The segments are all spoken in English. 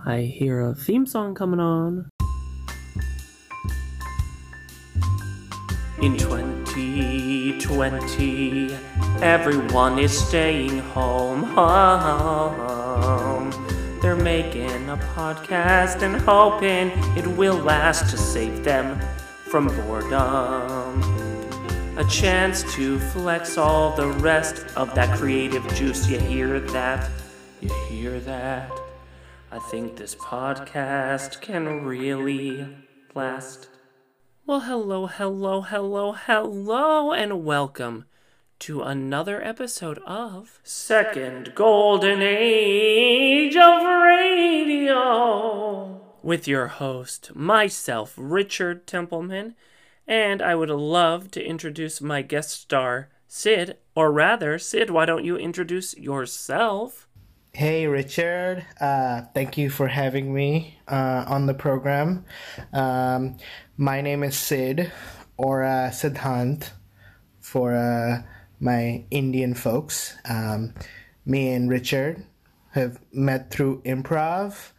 I hear a theme song coming on. In 2020, everyone is staying home. They're making a podcast and hoping it will last to save them from boredom. A chance to flex all the rest of that creative juice. You hear that? You hear that? I think this podcast can really last. Well, hello, and welcome to another episode of Second Golden Age of Radio with your host, myself, Richard Templeman, and I would love to introduce my guest star, Sid, or rather, Sid, why don't you introduce yourself? Hey, Richard. Thank you for having me on the program. My name is Sid, or Siddhant for my Indian folks. Me and Richard have met through improv.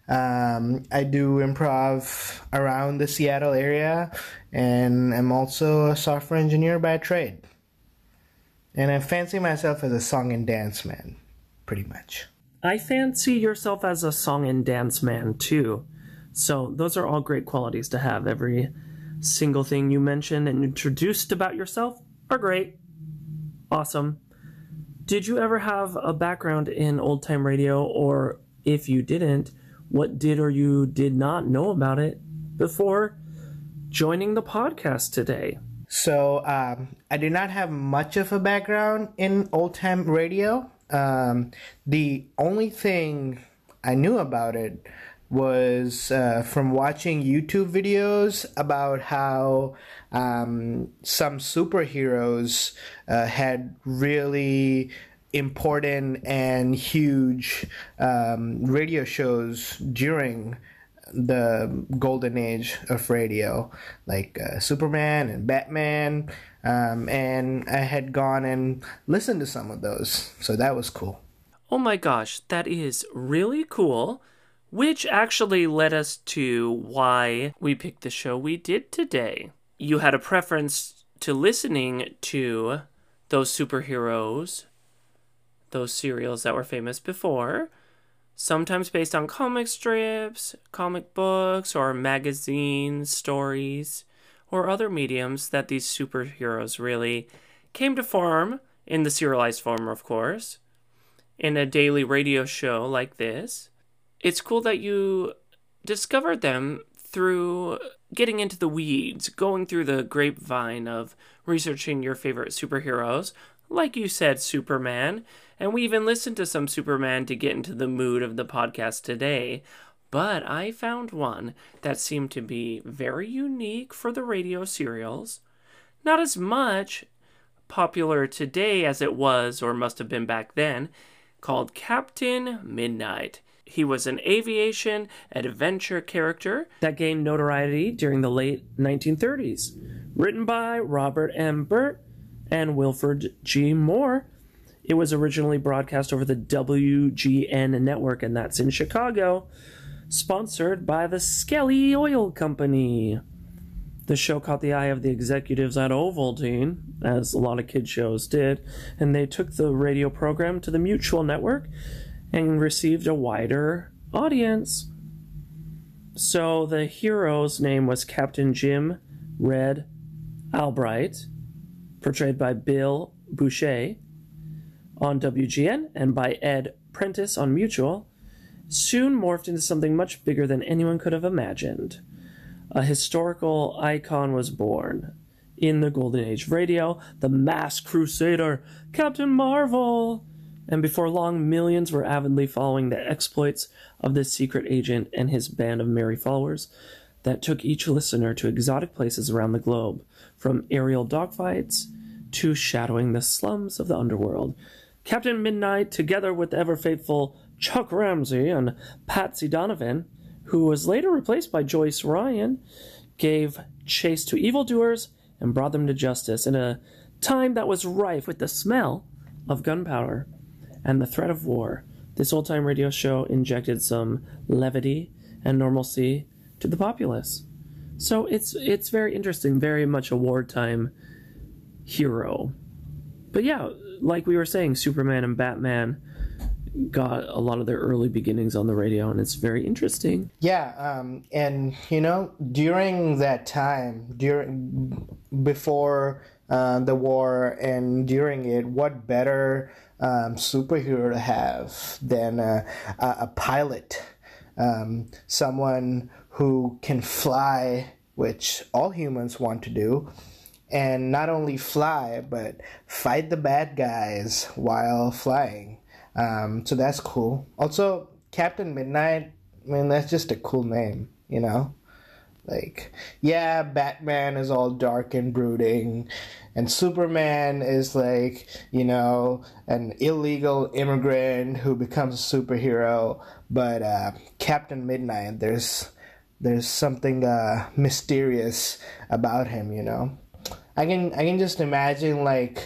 I do improv around the Seattle area, and I'm also a software engineer by trade. And I fancy myself as a song and dance man, pretty much. I fancy yourself as a song and dance man, too. So those are all great qualities to have. Every single thing you mentioned and introduced about yourself are great. Awesome. Did you ever have a background in old-time radio, or if you didn't, what did or you did not know about it before joining the podcast today? So I did not have much of a background in old-time radio. The only thing I knew about it was from watching YouTube videos about how some superheroes had really important and huge radio shows during the golden age of radio, like Superman and Batman, and I had gone and listened to some of those, so that was cool. Oh my gosh, that is really cool. Which actually led us to why we picked the show we did today. You had a preference to listening to those superheroes, those serials that were famous before, sometimes based on comic strips, comic books, or magazines, stories, or other mediums that these superheroes really came to form, in the serialized form, of course, in a daily radio show like this. It's cool that you discovered them through getting into the weeds, going through the grapevine of researching your favorite superheroes, like you said, Superman, and we even listened to some Superman to get into the mood of the podcast today, but I found one that seemed to be very unique for the radio serials, not as much popular today as it was or must have been back then, called Captain Midnight. He was an aviation adventure character that gained notoriety during the late 1930s. Written by Robert M. Burt and Wilford G. Moore, it was originally broadcast over the WGN network, and that's in Chicago, sponsored by the Skelly Oil Company. The show caught the eye of the executives at Ovaltine, as a lot of kid shows did, and they took the radio program to the Mutual Network and received a wider audience. So the hero's name was Captain Jim Red Albright, portrayed by Bill Boucher on WGN and by Ed Prentice on Mutual, soon morphed into something much bigger than anyone could have imagined. A historical icon was born. In the golden age of radio, the masked crusader, Captain Marvel. And before long, millions were avidly following the exploits of this secret agent and his band of merry followers that took each listener to exotic places around the globe, from aerial dogfights to shadowing the slums of the underworld. Captain Midnight, together with the ever-faithful Chuck Ramsey and Patsy Donovan, who was later replaced by Joyce Ryan, gave chase to evildoers and brought them to justice in a time that was rife with the smell of gunpowder and the threat of war. this old-time radio show injected some levity and normalcy to the populace. So it's very interesting, very much a wartime hero. But yeah, like we were saying, Superman and Batman got a lot of their early beginnings on the radio, and it's very interesting. Yeah, and during that time, before the war and during it, what better superhero to have than a pilot, someone who can fly, which all humans want to do, and not only fly, but fight the bad guys while flying. So that's cool. Also, Captain Midnight, I mean, that's just a cool name, Like, yeah, Batman is all dark and brooding, and Superman is like, an illegal immigrant who becomes a superhero. But Captain Midnight, there's something mysterious about him, I can just imagine, like,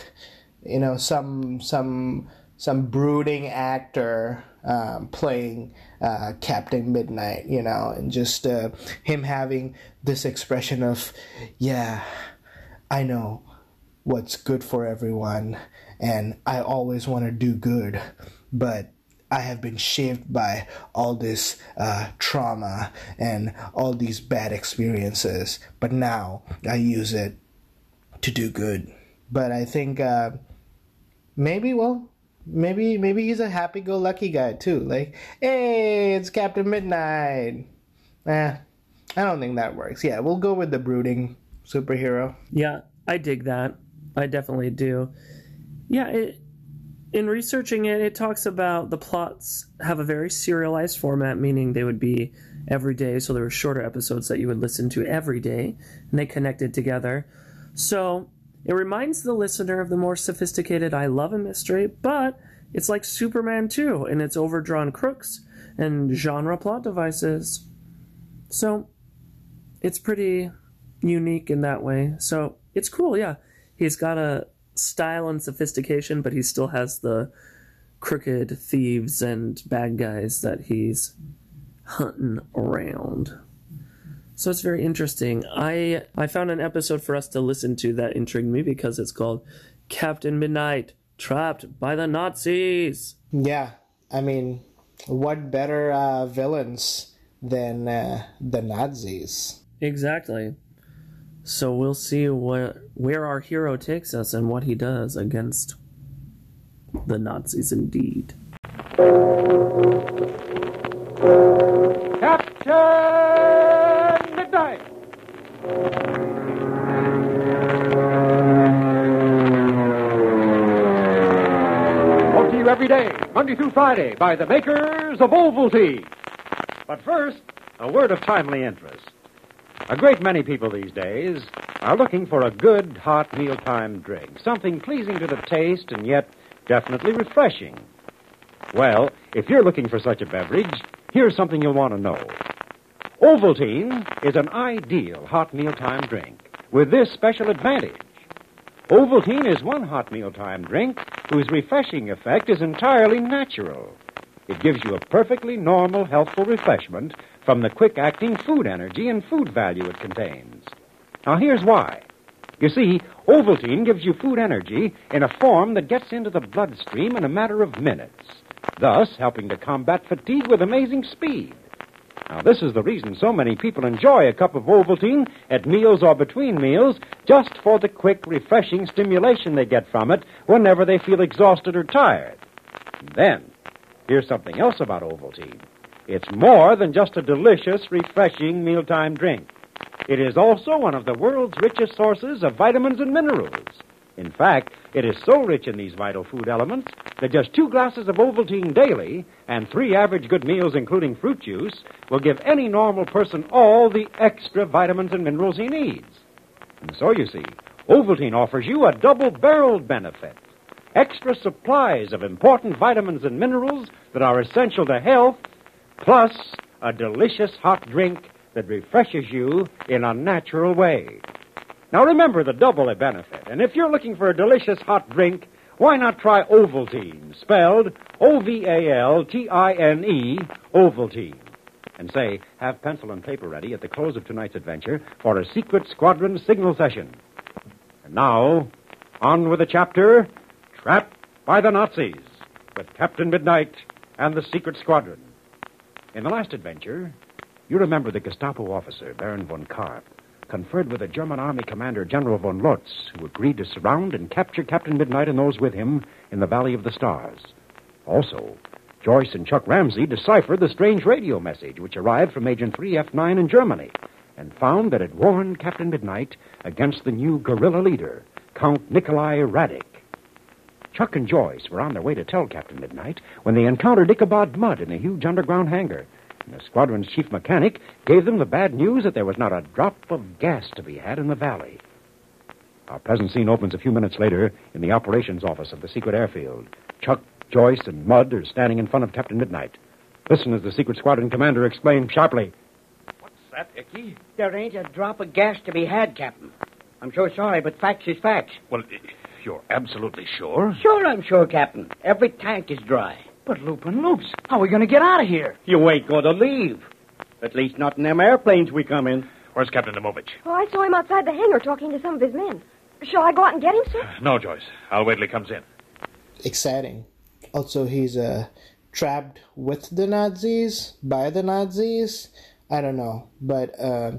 some brooding actor playing Captain Midnight, and just him having this expression of, yeah, I know what's good for everyone, and I always want to do good, but I have been shaped by all this trauma and all these bad experiences, but now I use it to do good. But I think maybe he's a happy-go-lucky guy too. Like, hey, it's Captain Midnight. I don't think that works. Yeah, we'll go with the brooding superhero. Yeah, I dig that. I definitely do. Yeah, in researching it, it talks about the plots have a very serialized format, meaning they would be every day, so there were shorter episodes that you would listen to every day, and they connected together. So it reminds the listener of the more sophisticated I Love a Mystery, but it's like Superman 2 in its overdrawn crooks and genre plot devices. So it's pretty unique in that way. So it's cool, yeah. He's got a style and sophistication, but he still has the crooked thieves and bad guys that he's hunting around. So it's very interesting. I found an episode for us to listen to that intrigued me because it's called Captain Midnight, Trapped by the Nazis. Yeah, I mean, what better villains than the Nazis? Exactly. So we'll see where our hero takes us and what he does against the Nazis indeed. Captain Midnight! Brought to you every day, Monday through Friday, by the makers of Ovaltine. But first, a word of timely interest. A great many people these days are looking for a good, hot mealtime drink, something pleasing to the taste and yet definitely refreshing. Well, if you're looking for such a beverage, here's something you'll want to know. Ovaltine is an ideal hot mealtime drink with this special advantage. Ovaltine is one hot mealtime drink whose refreshing effect is entirely natural. It gives you a perfectly normal, healthful refreshment from the quick-acting food energy and food value it contains. Now, here's why. You see, Ovaltine gives you food energy in a form that gets into the bloodstream in a matter of minutes, thus helping to combat fatigue with amazing speed. Now, this is the reason so many people enjoy a cup of Ovaltine at meals or between meals, just for the quick, refreshing stimulation they get from it whenever they feel exhausted or tired. And then, here's something else about Ovaltine. It's more than just a delicious, refreshing mealtime drink. It is also one of the world's richest sources of vitamins and minerals. In fact, it is so rich in these vital food elements that just 2 glasses of Ovaltine daily and 3 average good meals, including fruit juice, will give any normal person all the extra vitamins and minerals he needs. And so, you see, Ovaltine offers you a double-barreled benefit. Extra supplies of important vitamins and minerals that are essential to health, plus a delicious hot drink that refreshes you in a natural way. Now remember the double benefit, and if you're looking for a delicious hot drink, why not try Ovaltine, spelled Ovaltine, Ovaltine? And say, have pencil and paper ready at the close of tonight's adventure for a secret squadron signal session. And now, on with the chapter, Trapped by the Nazis, with Captain Midnight and the Secret Squadron. In the last adventure, you remember the Gestapo officer, Baron von Karp, conferred with the German Army commander, General von Lotz, who agreed to surround and capture Captain Midnight and those with him in the Valley of the Stars. Also, Joyce and Chuck Ramsey deciphered the strange radio message which arrived from Agent 3F9 in Germany and found that it warned Captain Midnight against the new guerrilla leader, Count Nikolai Radik. Chuck and Joyce were on their way to tell Captain Midnight when they encountered Ichabod Mudd in a huge underground hangar. And the squadron's chief mechanic gave them the bad news that there was not a drop of gas to be had in the valley. Our present scene opens a few minutes later in the operations office of the secret airfield. Chuck, Joyce, and Mudd are standing in front of Captain Midnight. Listen as the secret squadron commander exclaimed sharply. What's that, Icky? There ain't a drop of gas to be had, Captain. I'm so sorry, but facts is facts. Well, you're absolutely sure? Sure, I'm sure, Captain. Every tank is dry. But Lupin Loops, how are we going to get out of here? You ain't going to leave. At least not in them airplanes we come in. Where's Captain Demovich? Oh, I saw him outside the hangar talking to some of his men. Shall I go out and get him, sir? No, Joyce. I'll wait till he comes in. Exciting. Also, he's trapped with the Nazis, by the Nazis. I don't know, but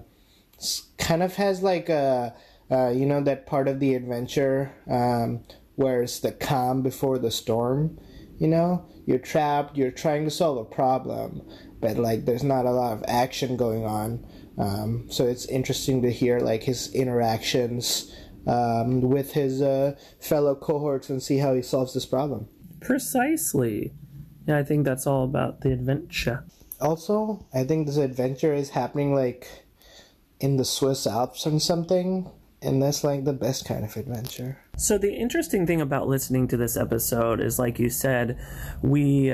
kind of has like a, that part of the adventure where it's the calm before the storm. You're trapped, you're trying to solve a problem, but like there's not a lot of action going on. So it's interesting to hear like his interactions with his fellow cohorts and see how he solves this problem. Precisely. Yeah, I think that's all about the adventure. Also, I think this adventure is happening like in the Swiss Alps or something, and that's like the best kind of adventure. So the interesting thing about listening to this episode is, like you said, we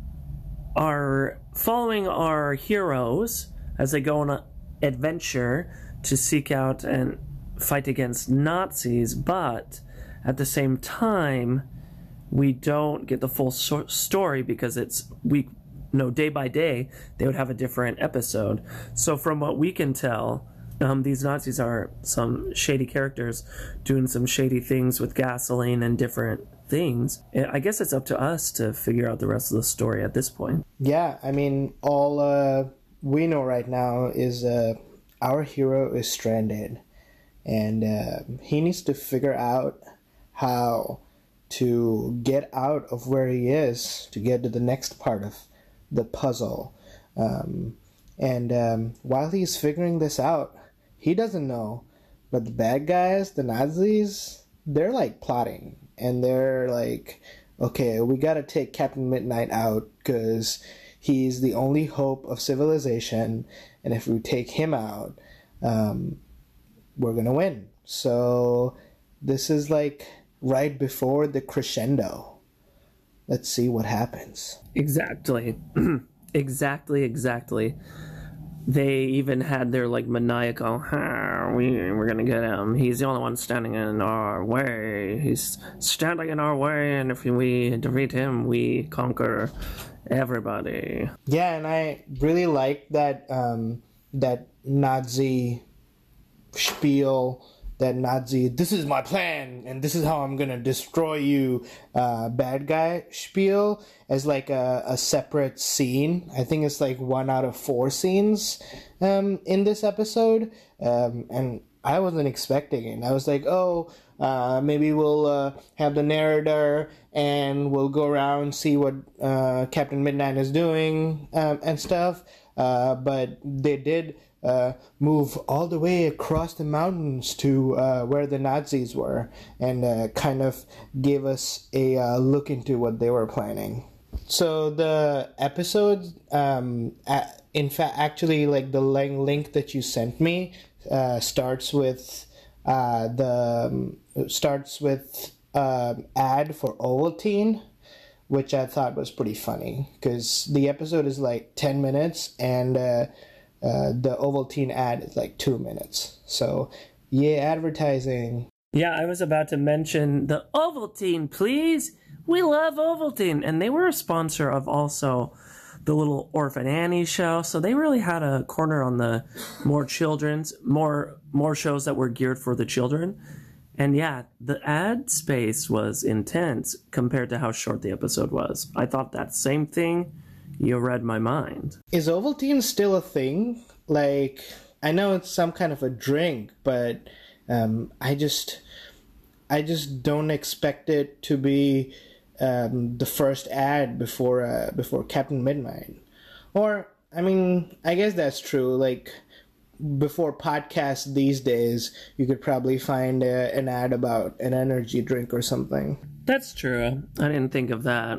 are following our heroes as they go on an adventure to seek out and fight against Nazis, but at the same time, we don't get the full story because day by day, they would have a different episode. So from what we can tell, these Nazis are some shady characters doing some shady things with gasoline and different things. I guess it's up to us to figure out the rest of the story at this point. Yeah, I mean, all we know right now is our hero is stranded, and he needs to figure out how to get out of where he is to get to the next part of the puzzle. And while he's figuring this out, he doesn't know, but the bad guys, the Nazis, they're like plotting, and they're like, okay, we gotta take Captain Midnight out because he's the only hope of civilization, and if we take him out, we're gonna win. So this is like right before the crescendo. Let's see what happens. Exactly. Exactly. They even had their like maniacal, we're gonna get him. He's the only one standing in our way. He's standing in our way, and if we defeat him, we conquer everybody. Yeah, and I really like that that Nazi spiel, that Nazi, this is my plan, and this is how I'm gonna destroy you, bad guy spiel as like a separate scene. I think it's like 1 out of 4 scenes in this episode, and I wasn't expecting it. I was like, maybe we'll have the narrator and we'll go around see what Captain Midnight is doing and stuff, but they did move all the way across the mountains to where the Nazis were, and kind of gave us a look into what they were planning. So the episode, in fact, actually, like the link that you sent me, starts with ad for Ovaltine, which I thought was pretty funny because the episode is like 10 minutes and the Ovaltine ad is like 2 minutes. So, yeah, advertising. Yeah, I was about to mention the Ovaltine, please. We love Ovaltine. And they were a sponsor of also the little Orphan Annie show. So they really had a corner on the more shows that were geared for the children. And yeah, the ad space was intense compared to how short the episode was. I thought that same thing. You read my mind. Is Ovaltine still a thing? Like, I know it's some kind of a drink, but I just don't expect it to be the first ad before Captain Midnight. Or, I mean, I guess that's true. Like, before podcasts these days, you could probably find an ad about an energy drink or something. That's true. I didn't think of that.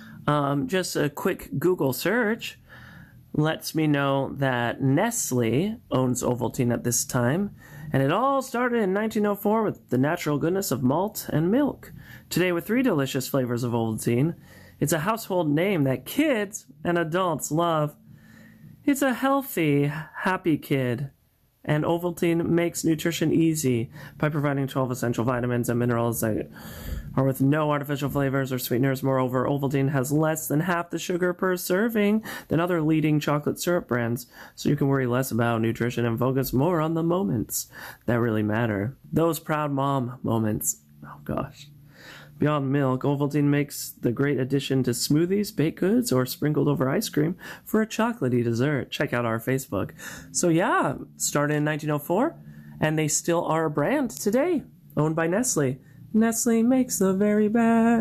Just a quick Google search lets me know that Nestle owns Ovaltine at this time, and it all started in 1904 with the natural goodness of malt and milk. Today, with 3 delicious flavors of Ovaltine, it's a household name that kids and adults love. It's a healthy, happy kid, and Ovaltine makes nutrition easy by providing 12 essential vitamins and minerals that are with no artificial flavors or sweeteners. Moreover, Ovaltine has less than half the sugar per serving than other leading chocolate syrup brands, so you can worry less about nutrition and focus more on the moments that really matter. Those proud mom moments. Oh gosh. Beyond milk, Ovaltine makes the great addition to smoothies, baked goods, or sprinkled over ice cream for a chocolatey dessert. Check out our Facebook. So yeah, started in 1904, and they still are a brand today, owned by Nestle. Nestle makes the very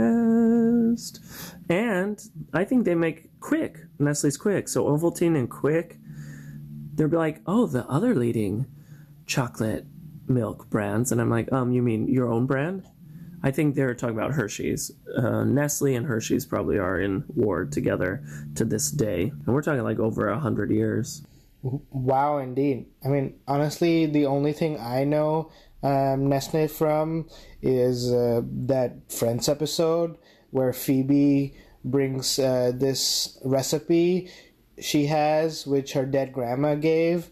best. And I think they make Quick. Nestle's Quick. So Ovaltine and Quick, they'll be like, oh, the other leading chocolate milk brands. And I'm like, you mean your own brand? I think they're talking about Hershey's. Nestle and Hershey's probably are in war together to this day. And we're talking like over 100 years. Wow, indeed. I mean, honestly, the only thing I know Nestle from is that Friends episode where Phoebe brings this recipe she has, which her dead grandma gave,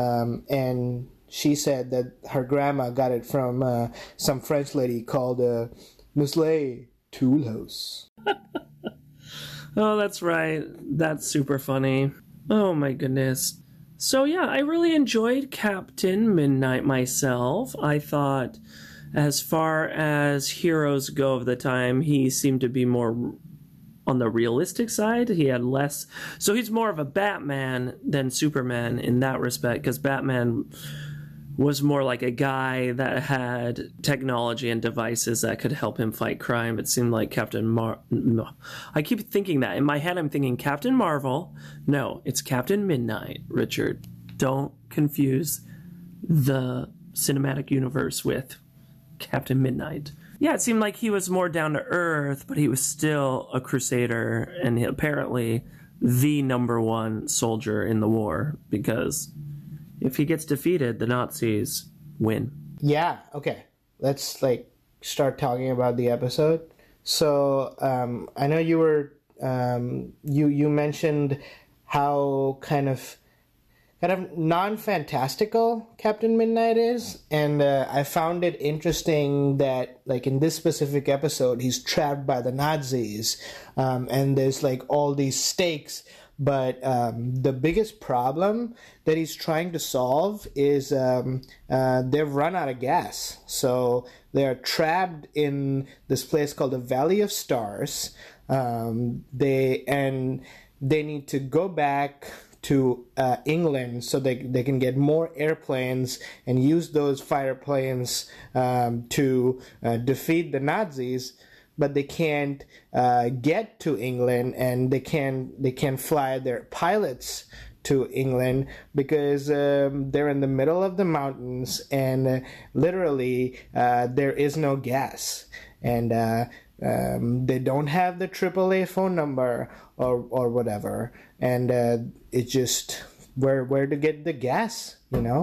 and she said that her grandma got it from some French lady called Nestle Toolhouse. Oh, that's right. That's super funny. Oh my goodness. So yeah, I really enjoyed Captain Midnight myself. I thought as far as heroes go of the time, he seemed to be more on the realistic side. He had less... So he's more of a Batman than Superman in that respect, because Batman was more like a guy that had technology and devices that could help him fight crime. It seemed like I keep thinking that. In my head, I'm thinking Captain Marvel. No, it's Captain Midnight, Richard. Don't confuse the cinematic universe with Captain Midnight. Yeah, it seemed like he was more down to earth, but he was still a crusader and apparently the #1 soldier in the war, because if he gets defeated, the Nazis win. Yeah, okay. Let's start talking about the episode. So I know you were you mentioned how kind of non-fantastical Captain Midnight is, and I found it interesting that in this specific episode he's trapped by the Nazis, and there's all these stakes. But the biggest problem that he's trying to solve is they've run out of gas. So they're trapped in this place called the Valley of Stars. They need to go back to England so they can get more airplanes and use those fighter planes to defeat the Nazis. But they can't get to England, and they can't fly their pilots to England because they're in the middle of the mountains, and literally there is no gas, and they don't have the AAA phone number or whatever, and it's just where to get the gas,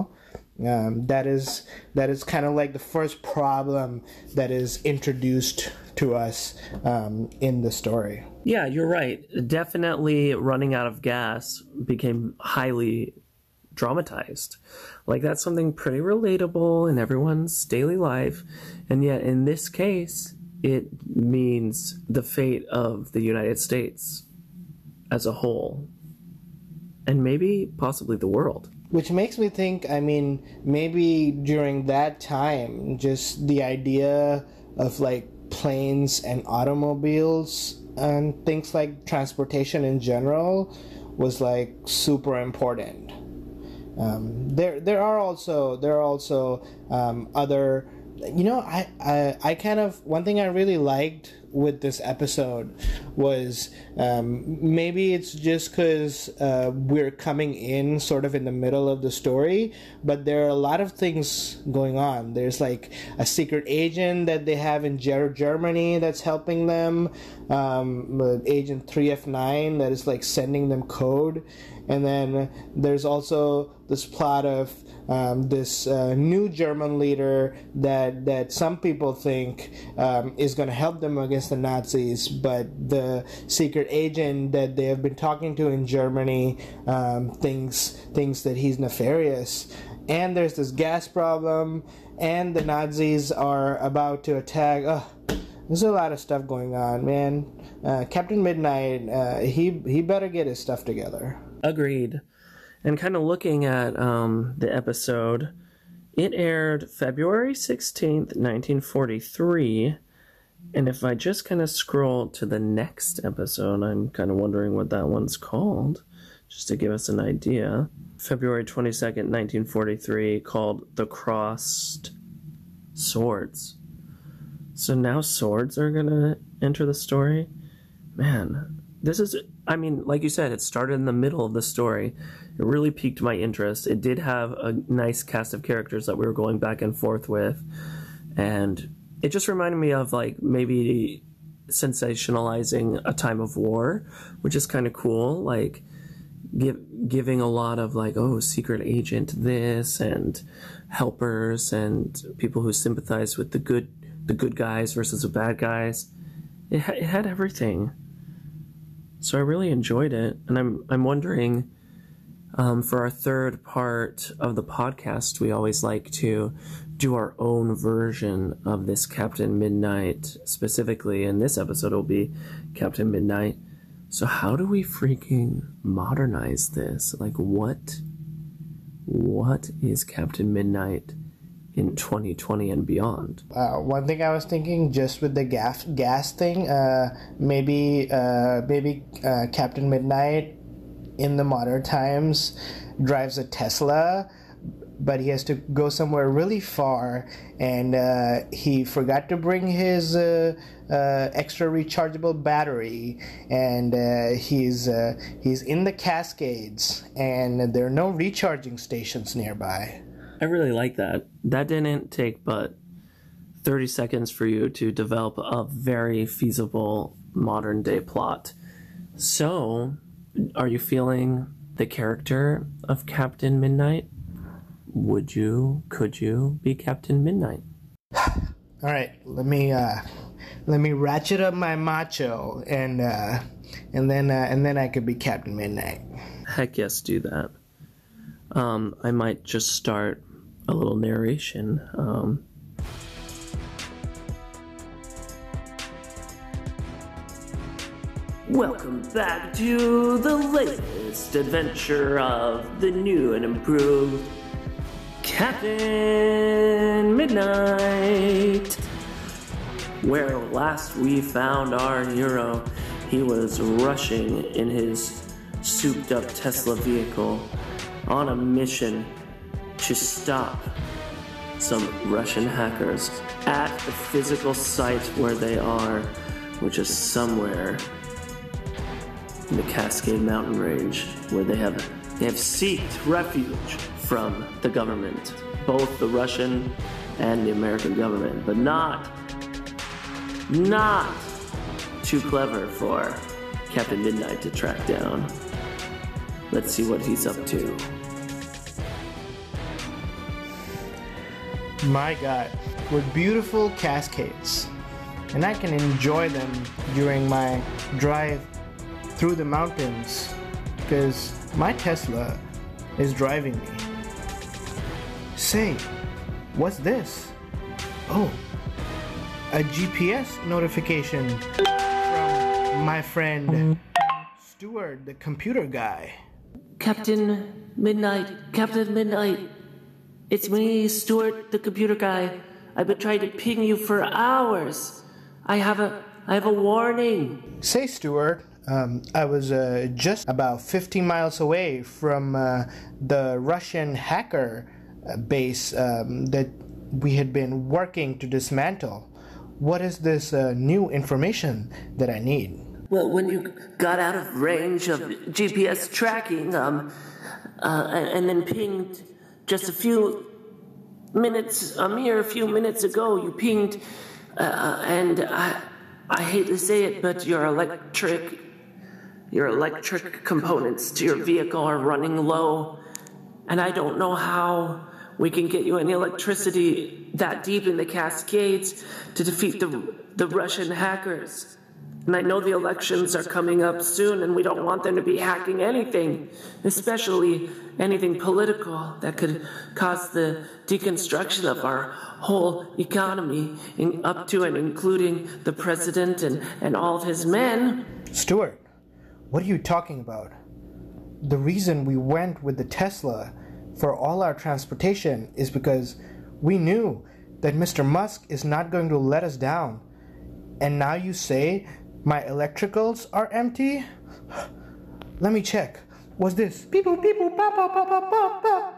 That is kind of the first problem that is introduced to us in the story. Yeah, you're right. Definitely running out of gas became highly dramatized. Like, that's something pretty relatable in everyone's daily life, and yet in this case, it means the fate of the United States as a whole, and maybe possibly the world. Which makes me think, I mean, maybe during that time, just the idea of like planes and automobiles and things like transportation in general was like super important. There are also other, you know, I kind of, one thing I really liked with this episode was maybe it's just because we're coming in sort of in the middle of the story, but there are a lot of things going on. There's like a secret agent that they have in Germany that's helping them, Agent 3F9 that is like sending them code, and then there's also this plot of this new German leader that some people think is going to help them against the Nazis, but the secret agent that they have been talking to in Germany thinks that he's nefarious. And there's this gas problem, and the Nazis are about to attack. There's a lot of stuff going on, man. Captain Midnight, he better get his stuff together. Agreed. And kind of looking at the episode, it aired February 16th, 1943. And if I just kind of scroll to the next episode, I'm kind of wondering what that one's called, just to give us an idea. February 22nd, 1943, called The Crossed Swords. So now swords are going to enter the story? Man, this is, I mean, like you said, it started in the middle of the story. It really piqued my interest. It did have a nice cast of characters that we were going back and forth with. And it just reminded me of, like, maybe sensationalizing a time of war, which is kind of cool. Like, giving a lot of, like, oh, secret agent this, and helpers, and people who sympathize with the good guys versus the bad guys. It had everything. So I really enjoyed it. And I'm wondering, for our third part of the podcast, we always like to do our own version of this Captain Midnight. Specifically, in this episode, it'll be Captain Midnight. So how do we freaking modernize this? Like, what is Captain Midnight in 2020 and beyond? One thing I was thinking, just with the gas thing, maybe Captain Midnight in the modern times drives a Tesla, but he has to go somewhere really far, and he forgot to bring his extra rechargeable battery, and he's in the Cascades, and there are no recharging stations nearby. I really like that. That didn't take but 30 seconds for you to develop a very feasible modern day plot. So, are you feeling the character of Captain Midnight? Could you be Captain Midnight? All right, let me ratchet up my macho, and then I could be Captain Midnight. Heck yes, do that. I might just start a little narration. Welcome back to the latest adventure of the new and improved Captain Midnight. Where last we found our hero, he was rushing in his souped-up Tesla vehicle on a mission to stop some Russian hackers at the physical site where they are, which is somewhere in the Cascade Mountain Range, where they have sought refuge from the government, both the Russian and the American government, but not too clever for Captain Midnight to track down. Let's see what he's up to. My God, with beautiful cascades, and I can enjoy them during my drive through the mountains, because my Tesla is driving me. Say, what's this? Oh, a GPS notification from my friend Stuart, the computer guy. Captain Midnight, it's me, Stuart, the computer guy. I've been trying to ping you for hours. I have a warning. Say, Stuart, I was just about 15 miles away from the Russian hacker base that we had been working to dismantle. What is this new information that I need? Well, when you got out of range of GPS tracking, and then pinged just a mere few minutes ago, you pinged, and I hate to say it, but your electric components to your vehicle are running low, and I don't know how we can get you any electricity that deep in the Cascades to defeat the Russian hackers. And I know the elections are coming up soon, and we don't want them to be hacking anything, especially anything political that could cause the deconstruction of our whole economy, up to and including the president and all of his men. Stuart, what are you talking about? The reason we went with the Tesla for all our transportation is because we knew that Mr. Musk is not going to let us down. And now you say my electricals are empty? Let me check. What's this? Beep, beep, beep, pop, pop, pop, pop, pop, pop.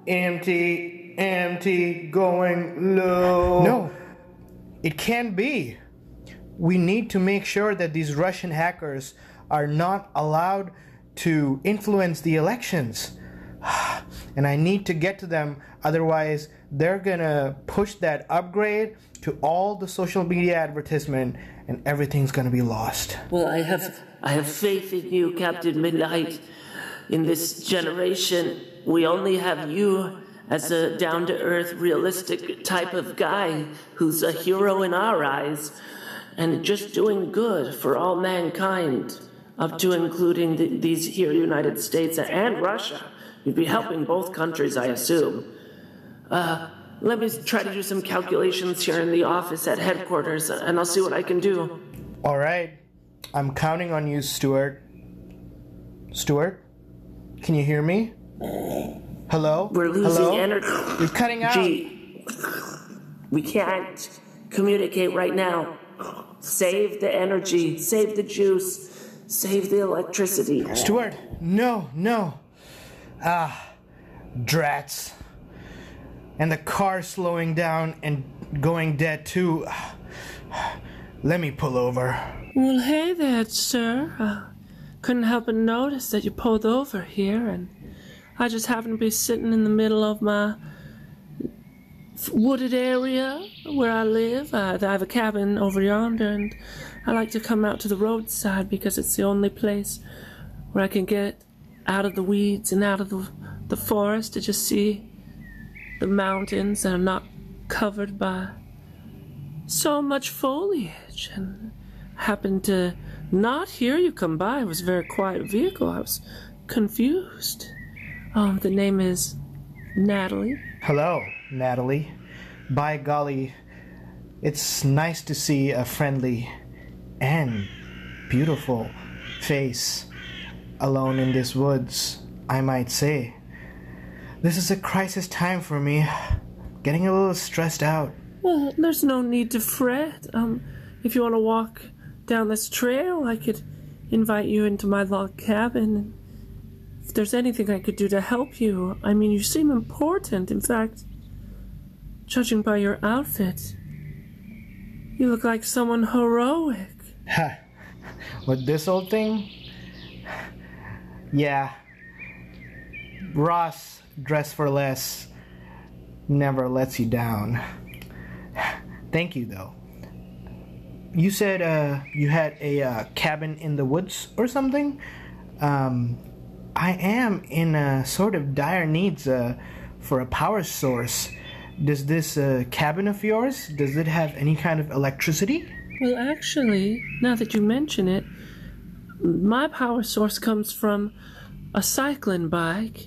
Empty, going low. No, it can't be. We need to make sure that these Russian hackers are not allowed to influence the elections. And I need to get to them, otherwise they're gonna push that upgrade to all the social media advertisement and everything's gonna be lost. Well, I have faith in you, Captain Midnight. In this generation, we only have you as a down-to-earth, realistic type of guy who's a hero in our eyes and just doing good for all mankind, up to including these here United States and Russia. You'd be helping both countries, I assume. Let me try to do some calculations here in the office at headquarters, and I'll see what I can do. All right. I'm counting on you, Stuart. Stuart? Can you hear me? Hello? We're losing energy. You're cutting out. We can't communicate right now. Save the energy. Save the juice. Save the electricity. Stuart, no. Drats. And the car slowing down and going dead too. Let me pull over. Well, hey there, sir. Couldn't help but notice that you pulled over here, and I just happen to be sitting in the middle of my wooded area where I live. I have a cabin over yonder, and I like to come out to the roadside because it's the only place where I can get out of the weeds and out of the forest to just see the mountains that are not covered by so much foliage. And I happened to not hear you come by. It was a very quiet vehicle. I was confused. The name is Natalie. Hello, Natalie. By golly, it's nice to see a friendly and beautiful face alone in these woods, I might say. This is a crisis time for me. Getting a little stressed out. Well, there's no need to fret. If you want to walk down this trail, I could invite you into my log cabin. If there's anything I could do to help you, I mean, you seem important. In fact, judging by your outfit, you look like someone heroic. Ha! With this old thing? Yeah. Ross, dress for less, never lets you down. Thank you, though. You said you had a cabin in the woods or something? I am in sort of dire needs for a power source. Does this cabin of yours, does it have any kind of electricity? Well, actually, now that you mention it, my power source comes from a cycling bike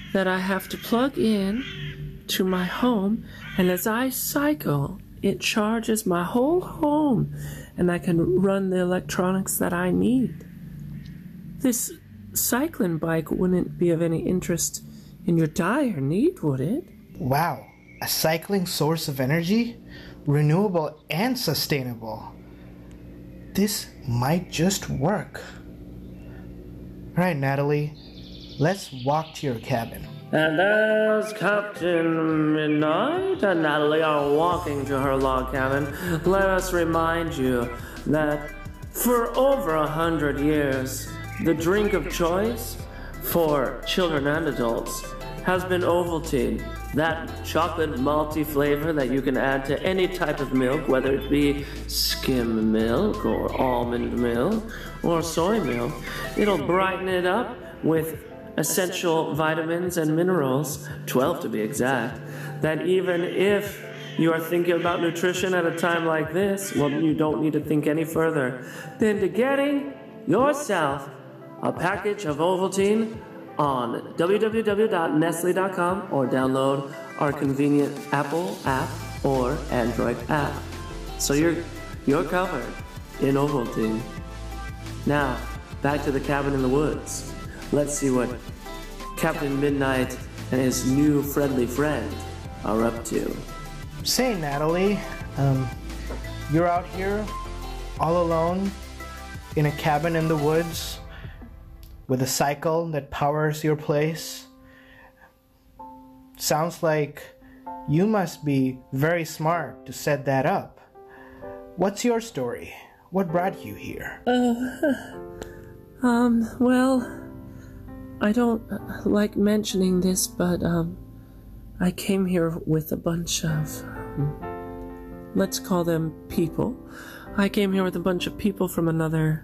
that I have to plug in to my home, and as I cycle, it charges my whole home, and I can run the electronics that I need. This cycling bike wouldn't be of any interest in your dire need, would it? Wow, a cycling source of energy? Renewable and sustainable. This might just work. Alright, Natalie, let's walk to your cabin. And as Captain Midnight and Natalie are walking to her log cabin, let us remind you that for over 100 years, the drink of choice for children and adults has been Ovaltine, that chocolate malty flavor that you can add to any type of milk, whether it be skim milk or almond milk or soy milk. It'll brighten it up with essential vitamins and minerals, 12 to be exact, that even if you are thinking about nutrition at a time like this, well, you don't need to think any further than to getting yourself a package of Ovaltine on www.nestle.com or download our convenient Apple app or Android app. So you're covered in Ovaltine. Now, back to the cabin in the woods. Let's see what Captain Midnight and his new friendly friend are up to. Say, Natalie, you're out here all alone in a cabin in the woods with a cycle that powers your place. Sounds like you must be very smart to set that up. What's your story? What brought you here? Well, I don't like mentioning this, but, I came here with a bunch of, let's call them people. I came here with a bunch of people from another,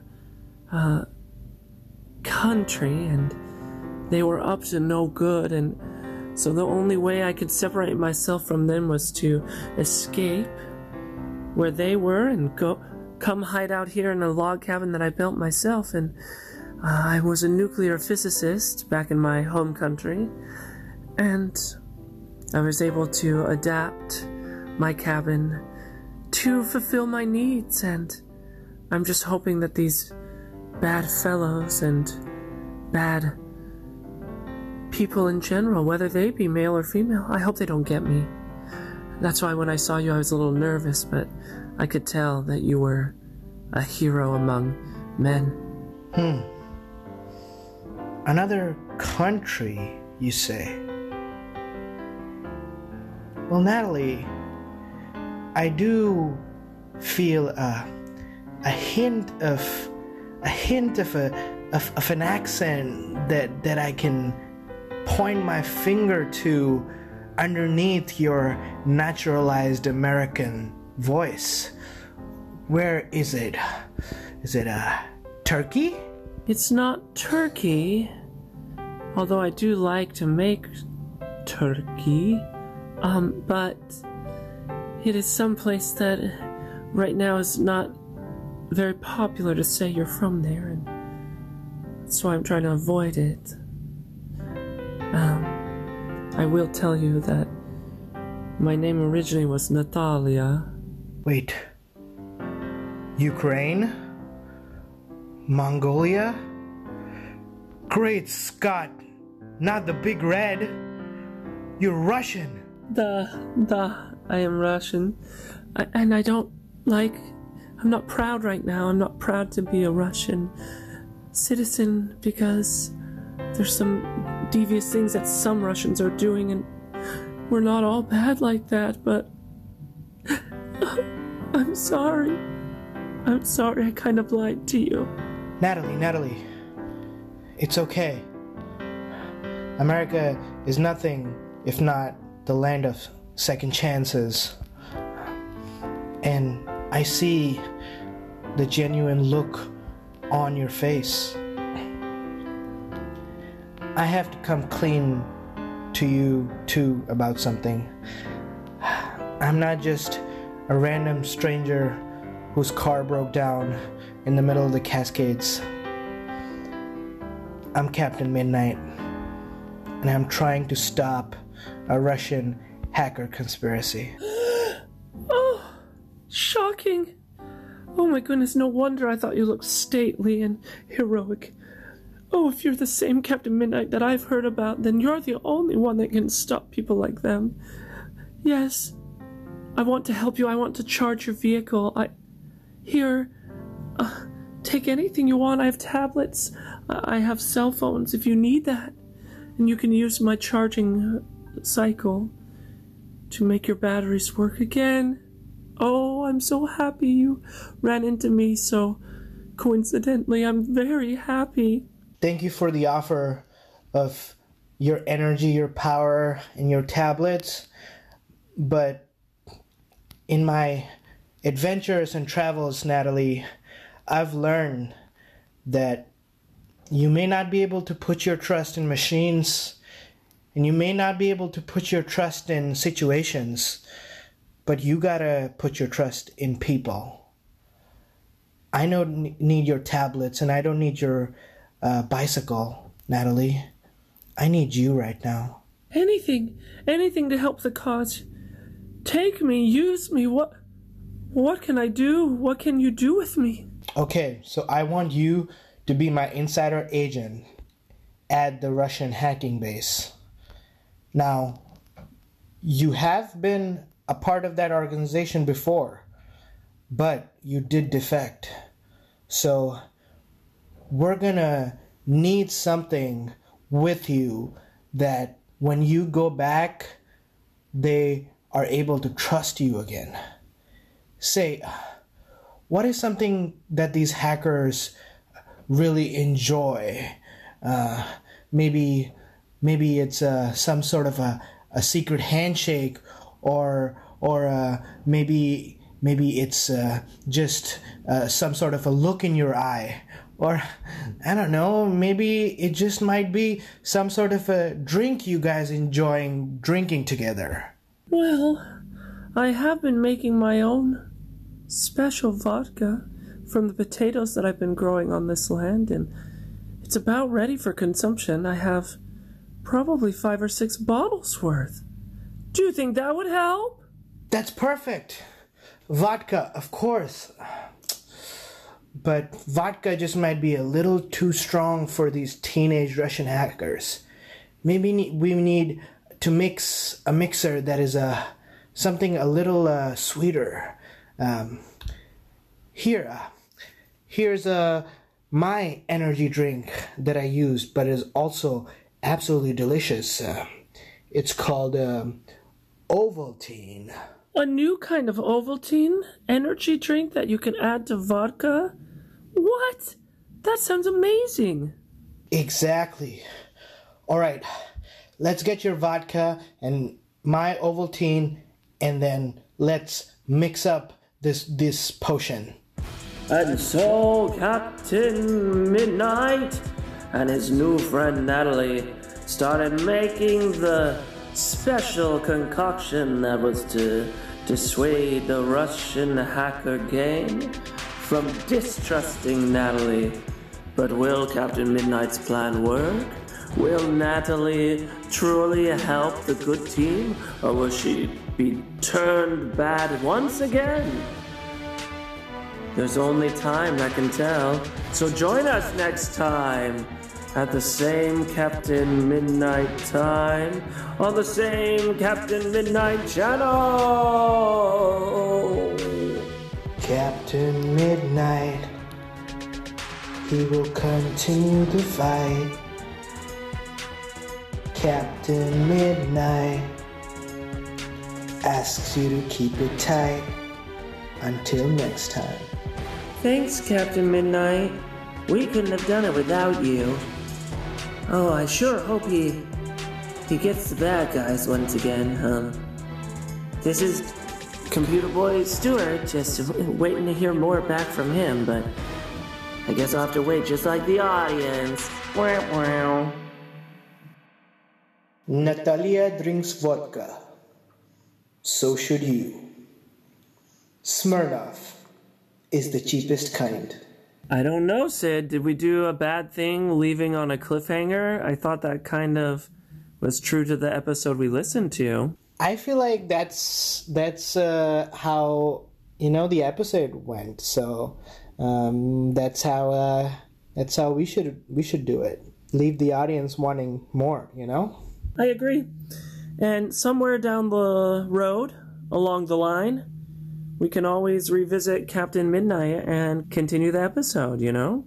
country, and they were up to no good, and so the only way I could separate myself from them was to escape where they were and come hide out here in a log cabin that I built myself. And I was a nuclear physicist back in my home country, and I was able to adapt my cabin to fulfill my needs, and I'm just hoping that these bad fellows and bad people in general, whether they be male or female, I hope they don't get me. That's why when I saw you I was a little nervous, but I could tell that you were a hero among men. Another country, you say? Well, Natalie, I do feel a hint of an accent that I can point my finger to underneath your naturalized American voice. Where is it? Is it Turkey? It's not Turkey, although I do like to make turkey, but it is someplace that right now is not very popular to say you're from there, and that's why I'm trying to avoid it. I will tell you that my name originally was Natalia. Wait. Ukraine? Mongolia? Great Scott! Not the Big Red! You're Russian! I am Russian. I'm not proud right now. I'm not proud to be a Russian citizen because there's some devious things that some Russians are doing, and we're not all bad like that, but I'm sorry. I'm sorry I kind of lied to you. Natalie, it's okay. America is nothing if not the land of second chances. And I see the genuine look on your face. I have to come clean to you too about something. I'm not just a random stranger whose car broke down in the middle of the Cascades. I'm Captain Midnight, and I'm trying to stop a Russian hacker conspiracy. Oh, shocking. Oh my goodness, no wonder I thought you looked stately and heroic. Oh, if you're the same Captain Midnight that I've heard about, then you're the only one that can stop people like them. Yes, I want to help you. I want to charge your vehicle. Here, take anything you want. I have tablets. I have cell phones if you need that. And you can use my charging cycle to make your batteries work again. Oh, I'm so happy you ran into me so coincidentally. I'm very happy. Thank you for the offer of your energy, your power, and your tablets. But in my adventures and travels, Natalie, I've learned that you may not be able to put your trust in machines, and you may not be able to put your trust in situations, but you gotta put your trust in people. I don't need your tablets, and I don't need your bicycle, Natalie. I need you right now. Anything to help the cause. Take me, use me. What can I do? What can you do with me? Okay, so I want you to be my insider agent at the Russian hacking base. Now, you have been a part of that organization before, but you did defect. So we're gonna need something with you that when you go back, they are able to trust you again. Say, what is something that these hackers really enjoy? Maybe it's some sort of a secret handshake, or maybe it's just some sort of a look in your eye, or I don't know, maybe it just might be some sort of a drink you guys enjoying drinking together. Well, I have been making my own special vodka from the potatoes that I've been growing on this land, and it's about ready for consumption. I have probably 5 or 6 bottles worth. Do you think that would help? That's perfect. Vodka, of course. But vodka just might be a little too strong for these teenage Russian hackers. Maybe we need to mix a mixer that is something a little sweeter. Here's my energy drink that I use, but is also absolutely delicious. It's called Ovaltine. A new kind of Ovaltine energy drink that you can add to vodka? What? That sounds amazing. Exactly. All right, let's get your vodka and my Ovaltine, and then let's mix up this potion. And so Captain Midnight and his new friend Natalie started making the special concoction that was to dissuade the Russian hacker gang from distrusting Natalie. But will Captain Midnight's plan work? Will Natalie truly help the good team, or will she be turned bad once again? There's only time that can tell. So join us next time at the same Captain Midnight time on the same Captain Midnight channel. Captain Midnight, he will continue the fight. Captain Midnight asks you to keep it tight. Until next time. Thanks, Captain Midnight. We couldn't have done it without you. Oh, I sure hope he gets the bad guys once again. This is Computer Boy Stuart, just waiting to hear more back from him, but I guess I'll have to wait just like the audience. Wow. Natalia drinks vodka. So should you. Smirnoff is the cheapest kind. I don't know, Sid. Did we do a bad thing leaving on a cliffhanger? I thought that kind of was true to the episode we listened to. I feel like that's how the episode went. So that's how we should do it. Leave the audience wanting more. I agree. And somewhere down the road, along the line, we can always revisit Captain Midnight and continue the episode.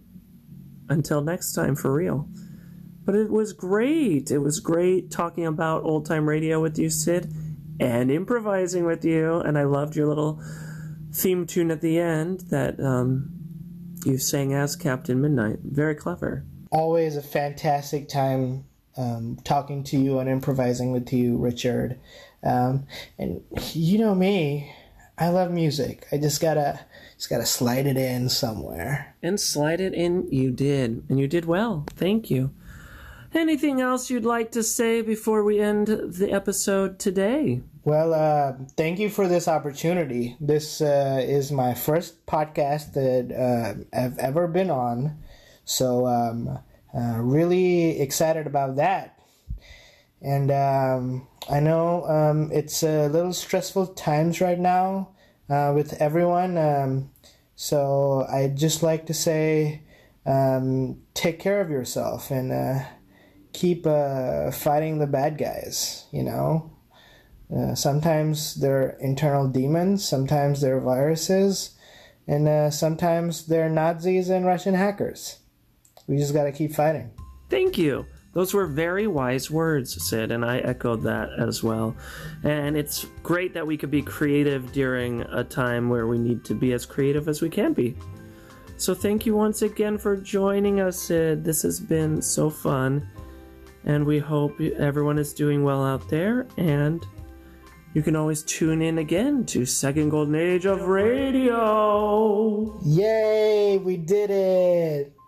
Until next time, for real. But it was great. It was great talking about old-time radio with you, Sid, and improvising with you. And I loved your little theme tune at the end that you sang as Captain Midnight. Very clever. Always a fantastic time talking to you and improvising with you, Richard. And you know me, I love music. I just gotta slide it in somewhere. And slide it in you did. And you did well. Thank you. Anything else you'd like to say before we end the episode today? Well, thank you for this opportunity. This is my first podcast that I've ever been on. So really excited about that. And I know it's a little stressful times right now with everyone. So I'd just like to say take care of yourself and keep fighting the bad guys, sometimes they're internal demons, sometimes they're viruses, and sometimes they're Nazis and Russian hackers. We just gotta keep fighting. Thank you. Those were very wise words, Sid, and I echoed that as well. And it's great that we could be creative during a time where we need to be as creative as we can be. So thank you once again for joining us, Sid. This has been so fun. And we hope everyone is doing well out there. And you can always tune in again to Second Golden Age of Radio. Yay, we did it.